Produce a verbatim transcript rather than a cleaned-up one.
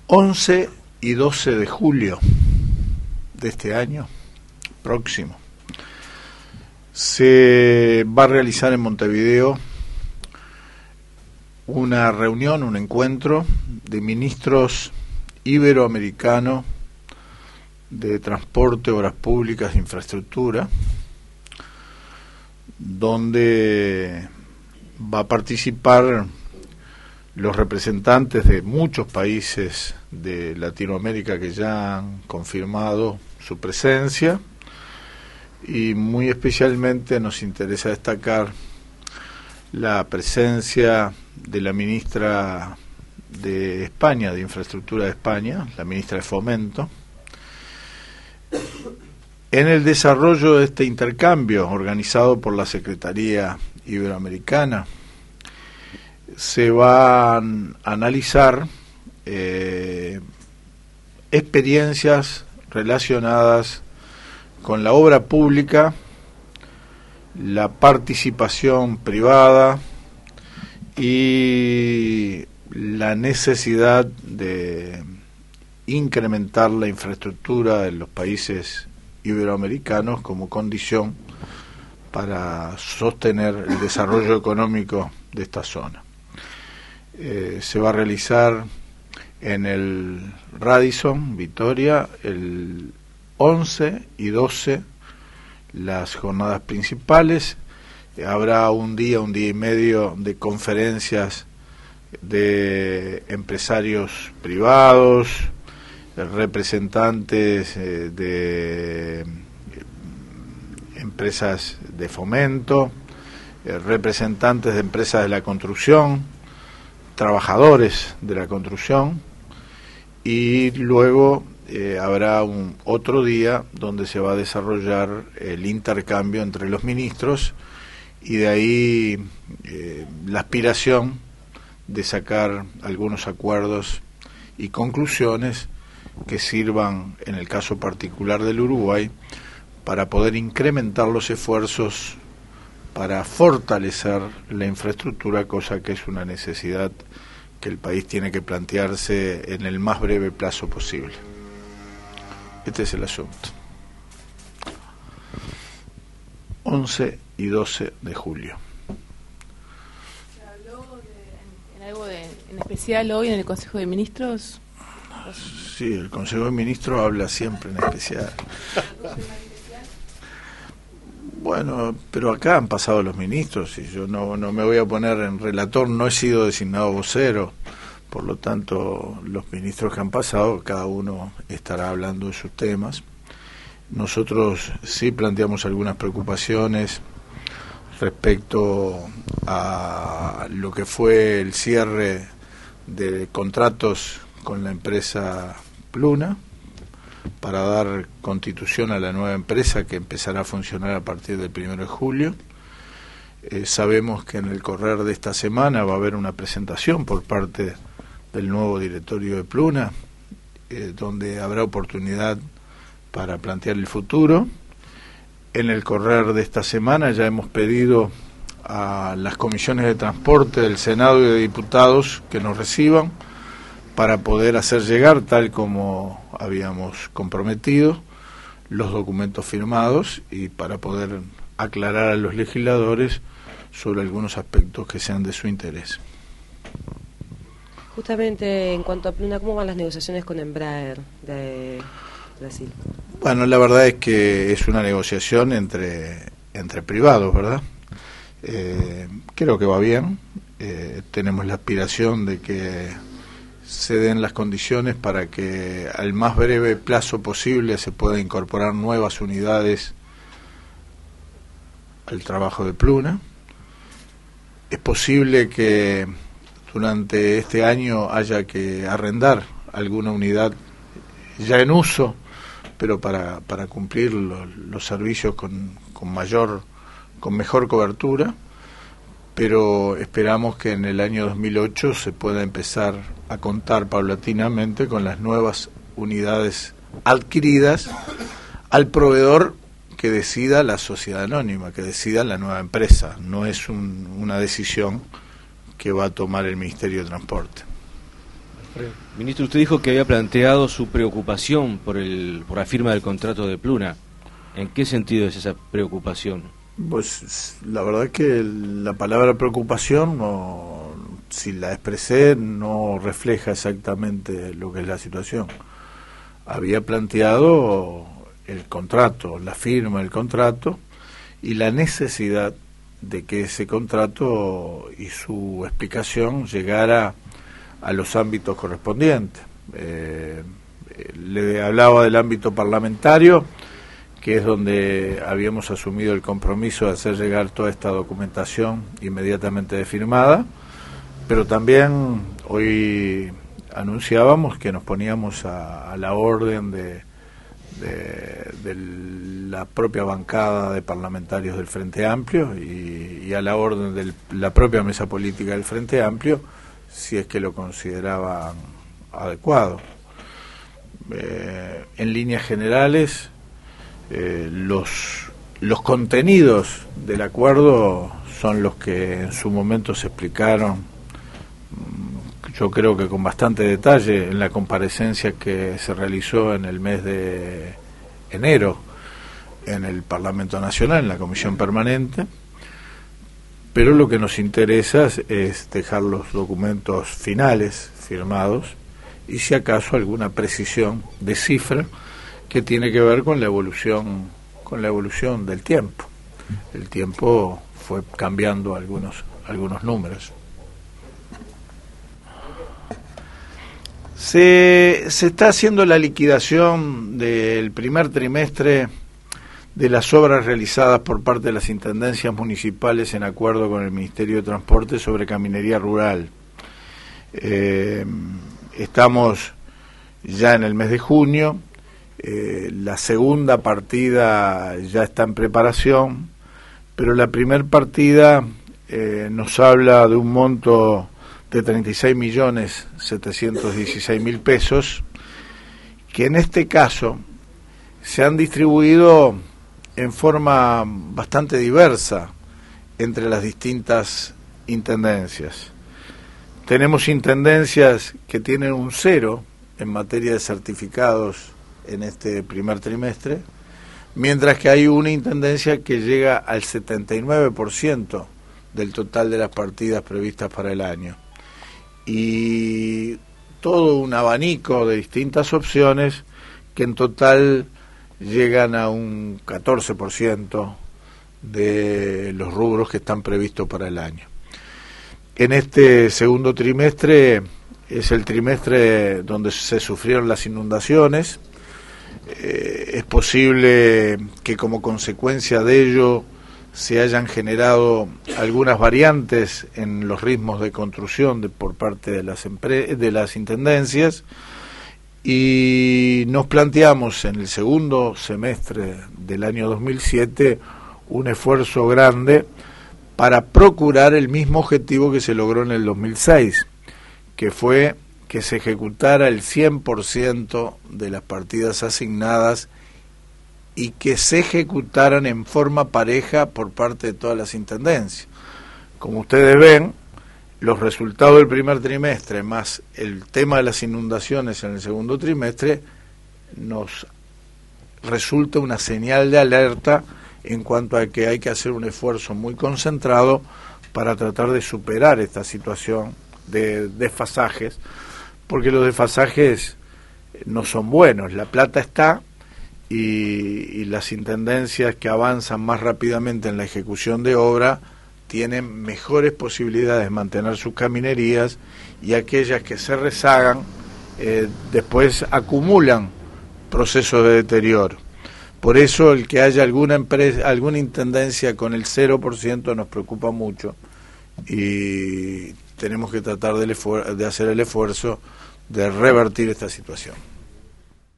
once y doce de julio de este año próximo se va a realizar en Montevideo una reunión, un encuentro de ministros iberoamericanos de transporte, obras públicas e infraestructura, donde va a participar los representantes de muchos países de Latinoamérica que ya han confirmado su presencia, y muy especialmente nos interesa destacar la presencia de la ministra de España, de Infraestructura de España, la ministra de Fomento, en el desarrollo de este intercambio organizado por la Secretaría Iberoamericana. Se van a analizar eh, experiencias relacionadas con la obra pública, la participación privada y la necesidad de incrementar la infraestructura en los países iberoamericanos como condición para sostener el desarrollo económico de esta zona. Eh, se va a realizar en el Radisson, Vitoria, el once y doce, las jornadas principales. Habrá un día, un día y medio de conferencias de empresarios privados, representantes eh, de empresas de fomento, eh, representantes de empresas de la construcción, trabajadores de la construcción, y luego eh, habrá un otro día donde se va a desarrollar el intercambio entre los ministros, y de ahí eh, la aspiración de sacar algunos acuerdos y conclusiones que sirvan, en el caso particular del Uruguay, para poder incrementar los esfuerzos para fortalecer la infraestructura, cosa que es una necesidad que el país tiene que plantearse en el más breve plazo posible. Este es el asunto. once y doce de julio. ¿Se habló de, en, en algo de, en especial hoy en el Consejo de Ministros? Sí, el Consejo de Ministros habla siempre en especial. Bueno, pero acá han pasado los ministros y yo no, no me voy a poner en relator, no he sido designado vocero, por lo tanto los ministros que han pasado, cada uno estará hablando de sus temas. Nosotros sí planteamos algunas preocupaciones respecto a lo que fue el cierre de contratos con la empresa Pluna para dar constitución a la nueva empresa que empezará a funcionar a partir del primero de julio. Eh, sabemos que en el correr de esta semana va a haber una presentación por parte del nuevo directorio de Pluna, eh, donde habrá oportunidad para plantear el futuro. En el correr de esta semana ya hemos pedido a las comisiones de transporte del Senado y de Diputados que nos reciban para poder hacer llegar, tal como habíamos comprometido, los documentos firmados y para poder aclarar a los legisladores sobre algunos aspectos que sean de su interés. Justamente en cuanto a Pluna, ¿cómo van las negociaciones con Embraer de Brasil? Bueno, la verdad es que es una negociación entre, entre privados, ¿verdad? Eh, creo que va bien. Eh, tenemos la aspiración de que se den las condiciones para que al más breve plazo posible se pueda incorporar nuevas unidades al trabajo de Pluna. Es posible que durante este año haya que arrendar alguna unidad ya en uso, pero para, para cumplir lo, los servicios con, con mayor, con mejor cobertura, pero esperamos que en el año dos mil ocho se pueda empezar a contar paulatinamente con las nuevas unidades adquiridas al proveedor que decida la sociedad anónima, que decida la nueva empresa. No es un, una decisión que va a tomar el Ministerio de Transporte. Ministro, usted dijo que había planteado su preocupación por el por la firma del contrato de Pluna. ¿En qué sentido es esa preocupación? Pues la verdad es que la palabra preocupación, no, si la expresé, no refleja exactamente lo que es la situación. Había planteado el contrato, la firma del contrato y la necesidad de que ese contrato y su explicación llegara a los ámbitos correspondientes. Eh, le hablaba del ámbito parlamentario, que es donde habíamos asumido el compromiso de hacer llegar toda esta documentación inmediatamente firmada, pero también hoy anunciábamos que nos poníamos a, a la orden de, de, de la propia bancada de parlamentarios del Frente Amplio y, y a la orden de la propia mesa política del Frente Amplio, si es que lo consideraban adecuado. Eh, en líneas generales, eh, los, los contenidos del acuerdo son los que en su momento se explicaron, yo creo que con bastante detalle, en la comparecencia que se realizó en el mes de enero en el Parlamento Nacional, en la Comisión Permanente. Pero lo que nos interesa es dejar los documentos finales firmados y si acaso alguna precisión de cifra que tiene que ver con la evolución con la evolución del tiempo. El tiempo fue cambiando algunos algunos números. Se, se está haciendo la liquidación del primer trimestre de las obras realizadas por parte de las intendencias municipales en acuerdo con el Ministerio de Transporte sobre caminería rural. Eh, estamos ya en el mes de junio, eh, la segunda partida ya está en preparación, pero la primera partida eh, nos habla de un monto de treinta y seis millones setecientos dieciséis mil pesos, que en este caso se han distribuido en forma bastante diversa entre las distintas intendencias. Tenemos intendencias que tienen un cero en materia de certificados en este primer trimestre, mientras que hay una intendencia que llega al setenta y nueve por ciento del total de las partidas previstas para el año. Y todo un abanico de distintas opciones que en total llegan a un catorce por ciento de los rubros que están previstos para el año. En este segundo trimestre es el trimestre donde se sufrieron las inundaciones. Eh, es posible que como consecuencia de ello se hayan generado algunas variantes en los ritmos de construcción de, por parte de las empre- de las intendencias, y nos planteamos en el segundo semestre del año dos mil siete un esfuerzo grande para procurar el mismo objetivo que se logró en el dos mil seis, que fue que se ejecutara el cien por ciento de las partidas asignadas y que se ejecutaran en forma pareja por parte de todas las intendencias. Como ustedes ven, los resultados del primer trimestre más el tema de las inundaciones en el segundo trimestre nos resulta una señal de alerta en cuanto a que hay que hacer un esfuerzo muy concentrado para tratar de superar esta situación de desfasajes, porque los desfasajes no son buenos. La plata está y, y las intendencias que avanzan más rápidamente en la ejecución de obra tienen mejores posibilidades de mantener sus caminerías, y aquellas que se rezagan eh, después acumulan procesos de deterioro. Por eso el que haya alguna empresa, alguna intendencia con el cero por ciento nos preocupa mucho, y tenemos que tratar de, de hacer el esfuerzo de revertir esta situación.